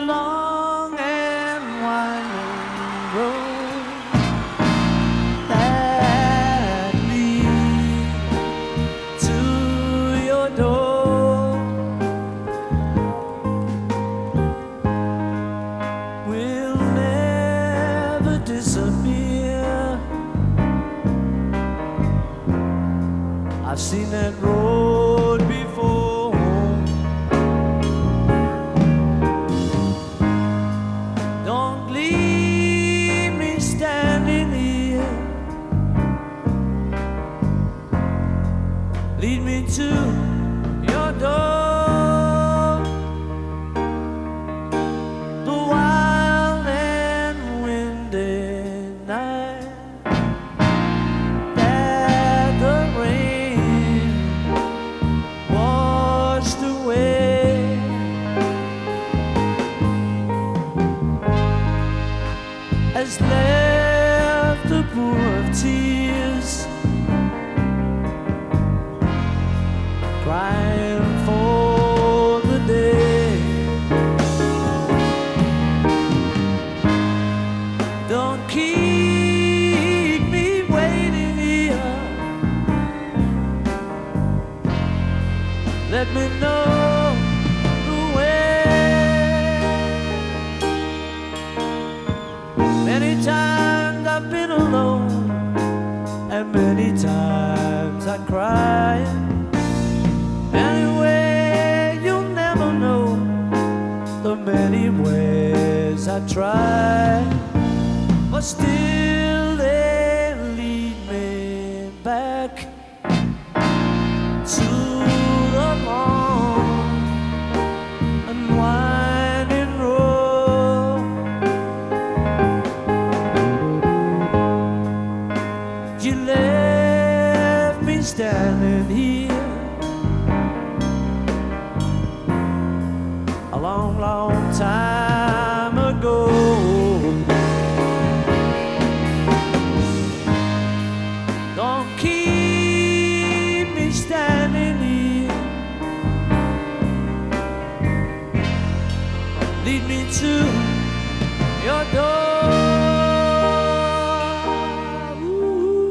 long and winding road that leads to your door will never disappear. I've seen that road before. Don't leave me standing here. Lead me to your door. The wild and windy night that the rain washed away has left a pool of tears, crying for the day. Don't keep me waiting here. Let me know the way. Many times I've been alone, and many times I cried. Anyway, you'll never know the many ways I tried, but still they lead me back to the long and winding road. You left me standing here a long, long time ago. Don't keep me standing here. Lead me to your door. Ooh.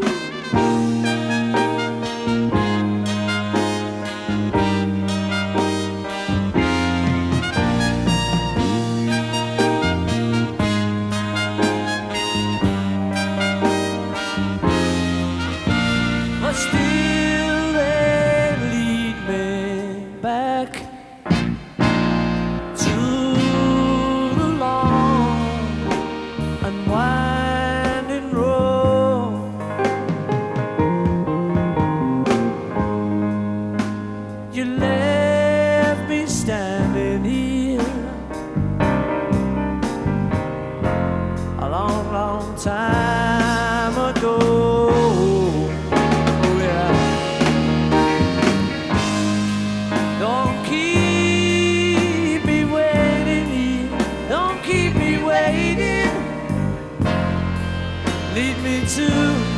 But still they lead me back to the long and winding road. You left me standing here a long, long time ago. Don't keep me waiting here. Don't keep me waiting. Lead me to